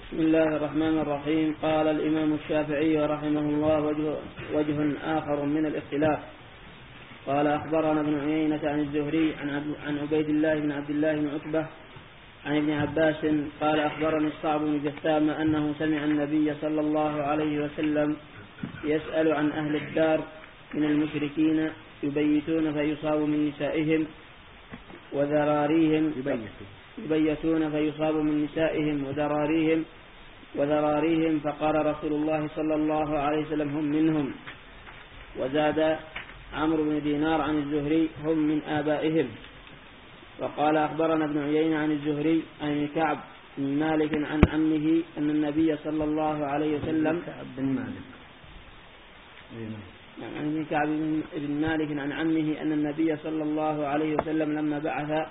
بسم الله الرحمن الرحيم. قال الإمام الشافعي رحمه الله وجه آخر من الاختلاف. قال أخبرنا ابن عيينة عن الزهري عن عبيد الله بن عبد الله بن عتبة عن ابن عباس قال أخبرني الصعب بن جثام أنه سمع النبي صلى الله عليه وسلم يسأل عن أهل الدار من المشركين يبيتون فيصاب من نسائهم وذراريهم فقال رسول الله صلى الله عليه وسلم هم منهم. وزاد عمرو بن دينار عن الزهري هم من آبائهم. وقال أخبرنا ابن عيينة عن الزهري عن كعب بن مالك عن عمه أن النبي صلى الله عليه وسلم عن كعب بن مالك عن عمه أن النبي صلى الله عليه وسلم لما بعث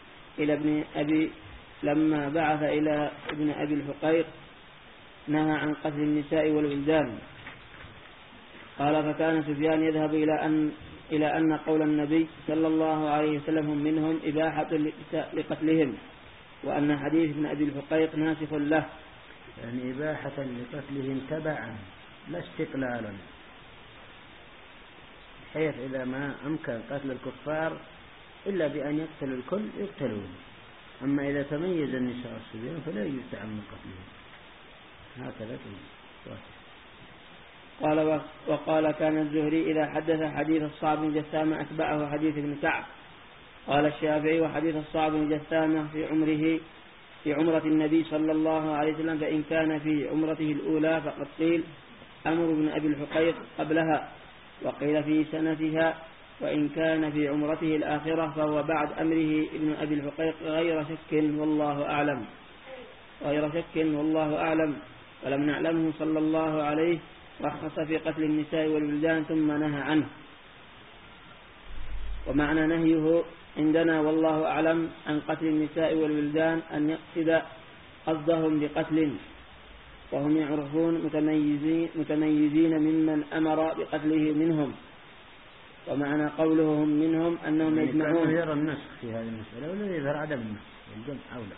إلى ابن أبي الحقيق نهى عن قتل النساء والولدان. قال فكان سفيان يذهب إلى أن قول النبي صلى الله عليه وسلم هم منهم إباحة لقتلهم، وأن حديث ابن أبي الحقيق ناسخ له، يعني إباحة لقتلهم تبعا لا استقلالا، حيث إذا ما أمكن قتل الكفار إلا بأن يقتل الكل يقتلون، أما إذا تميز النساء والصبيان فلا يستعمل من قتلهم. هكذا قال وقال كان الزهري إذا حدث حديث الصعب بن جثامة أتبعه حديث ابن كعب. قال الشافعي وحديث الصعب بن جثامة في عمرة النبي صلى الله عليه وسلم، فإن كان في عمرته الأولى فقد قيل أمر ابن أبي الحقيق قبلها، وقيل في سنتها، وإن كان في عمرته الآخرة فهو بعد أمره ابن أبي الحقيق غير شك والله أعلم. ولم نعلمه صلى الله عليه رخص في قتل النساء والولدان ثم نهى عنه. ومعنى نهيه عندنا والله أعلم عن قتل النساء والولدان أن يقصد قصدهم بقتل وهم يعرفون متميزين ممن أمر بقتله منهم. ومعنى قوله هم منهم أنهم يجمعون. يرى النسخ في هذه المسألة ولا يظهر عدم النسخ الجمع أولى.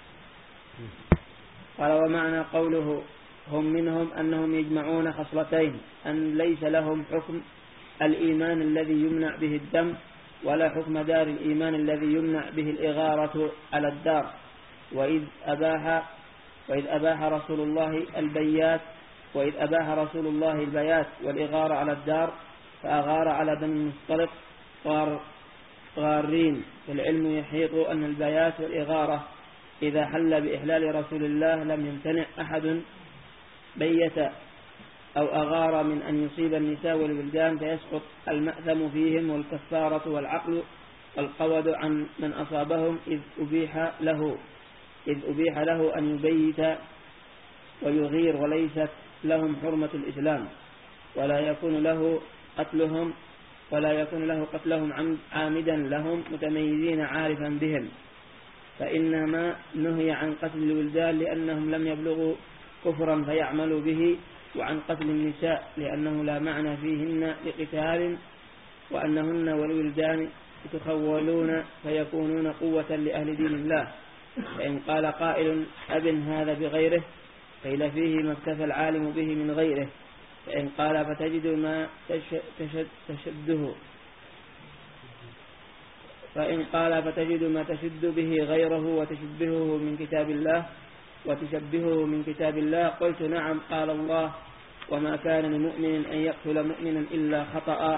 قال ومعنى قوله هم منهم أنهم يجمعون خصلتين: أن ليس لهم حكم الإيمان الذي يمنع به الدم، ولا حكم دار الإيمان الذي يمنع به الإغارة على الدار. وإذ أباح رسول الله البيات والإغارة على الدار، فأغار على بني المصطلق غارين. فالعلم يحيط أن البيات والإغارة إذا حل بإحلال رسول الله لم يمتنع أحد بيت أو أغار من أن يصيب النساء والولدان، فيسقط المأثم فيهم والكفارة والعقل والقود عن من أصابهم، إذ أبيح له أن يبيت ويغير، وليست لهم حرمة الإسلام، ولا يكون له قتلهم عامدا لهم متميزين عارفا بهم. فإنما نهي عن قتل الولدان لأنهم لم يبلغوا كفرا فيعملوا به، وعن قتل النساء لأنه لا معنى فيهن لقتال، وأنهن والولدان يتخولون فيكونون قوة لأهل دين الله. فإن قال قائل أبن هذا بغيره قيل فيه ما اكتفى العالم به من غيره. فإن قال فتجد ما تشد به غيره وتشبهه من كتاب الله قلت نعم. قال الله وما كان لمؤمن أن يقتل مؤمنا إلا خطأ،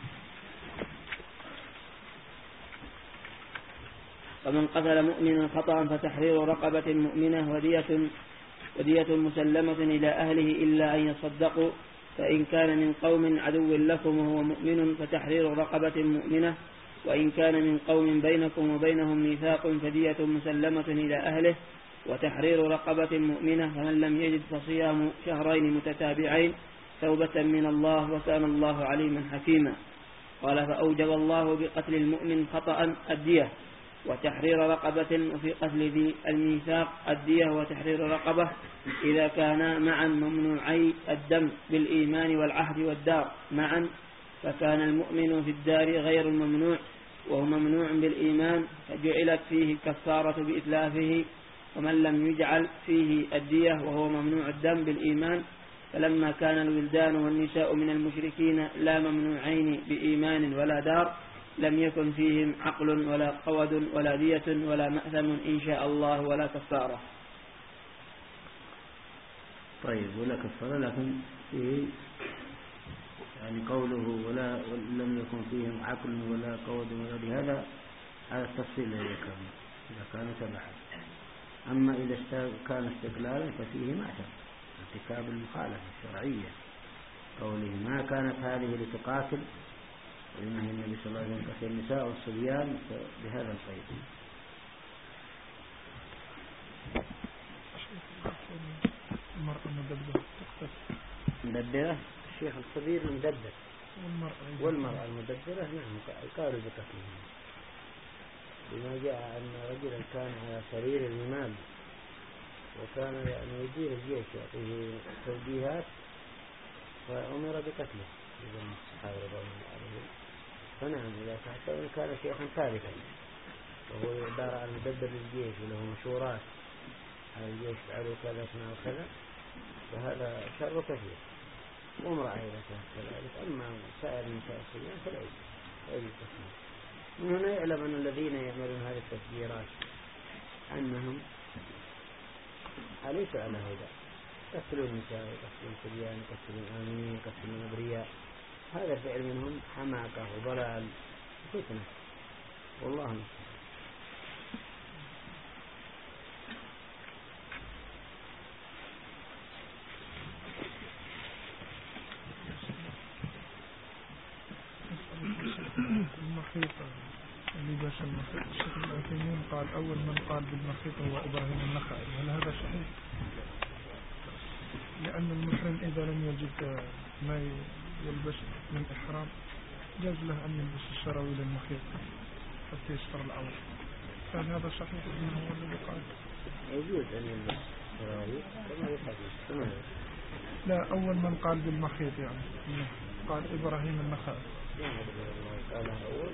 فمن قتل مؤمنا خطأ فتحرير رقبة مؤمنة ودية مسلمة إلى أهله إلا أن يصدقوا. فإن كان من قوم عدو لكم وهو مؤمن فتحرير رقبة مؤمنة، وإن كان من قوم بينكم وبينهم ميثاق فدية مسلمة إلى أهله وتحرير رقبة مؤمنة. فمن لم يجد فصيام شهرين متتابعين توبة من الله، وكان الله عليما حكيما. قال فأوجب الله بقتل المؤمن خطأ الدية وتحرير رقبة، وفي قتل ذي الميثاق الدية وتحرير رقبة إذا كانا معا ممنوعي الدم بالإيمان والعهد والدار معا، فكان المؤمن في الدار غير الممنوع وهو ممنوع بالإيمان، فجعلت فيه الكفارة بإتلافه ومن لم يجعل فيه الدية وهو ممنوع الدم بالإيمان، فلما كان الولدان والنساء من المشركين لا ممنوعين بإيمان ولا دار لم يكن فيهم عقل ولا قود ولا دية ولا مأثم إن شاء الله ولا كفارة. طيب ولا كفارة، لكن فيه يعني قوله ولا لم يكن فيهم عقل ولا قود ولا دية، هذا التفصيل إذا كان تبعا. أما إذا كان استقلالا ففيه مأثم ارتكاب المخالفة الشرعية، قوله ما كانت هذه لتقاتل، ونهى النبي صلى الله عليه وسلم قتل النساء والصبيان بهذا القيد. المرأة مدبرة مدبرة، الشيخ الصغير مدبر، والمرأة المدبرة نعم قالوا بقتلهم، بما جاء أن رجلا كان على سرير المال وكان يعني يدير الجيش يعطيه توجيهات فأمر بقتله إذا الصحابة رضي الله عنهم. فنعم إذا حتى إن كان شيخا ثابتا وهو يدار على المدبر للجيش وله مشورات على الجيش فعلوا كذا فعلوا كذا، فهذا شر كثير. وامرأة إذا كانت كذلك. أما سائر النساء الصبيان فلا يجوز قتلهم. من هنا يعلم أن الذين يعملون هذه التفجيرات أنهم ليسوا على هدى، يقتلون النساء يقتلون الصبيان يقتلون الآمنين يقتلون الأبرياء. هذا الفعل منهم حماقة وضلال وفتنة، والله المستعان. المخيط لباس المخيط، الشيخ العثيمين قال أول من قال بالمخيط هو إبراهيم النخعي. هل هذا صحيح؟ لأن المحرم إذا لم يجد ما يلبس من إحرام جاز له أن يلبس السراويل المخيط حتى يستر العورة. فهل هذا صحيح أنه هو الذي قال؟ يجوز أن يلبس السراويل كما يحدث. لا، أول من قال بالمخيط يعني قال إبراهيم النخعي. قالها أول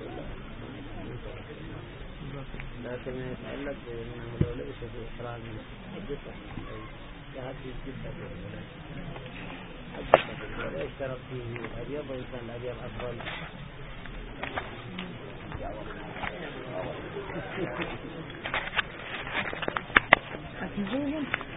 لكن يتعلق بأنه لو لبس في إحرام حدثه يهدي جدا ولا يشترط فيه الأبيض ويكون الأبيض أفضل.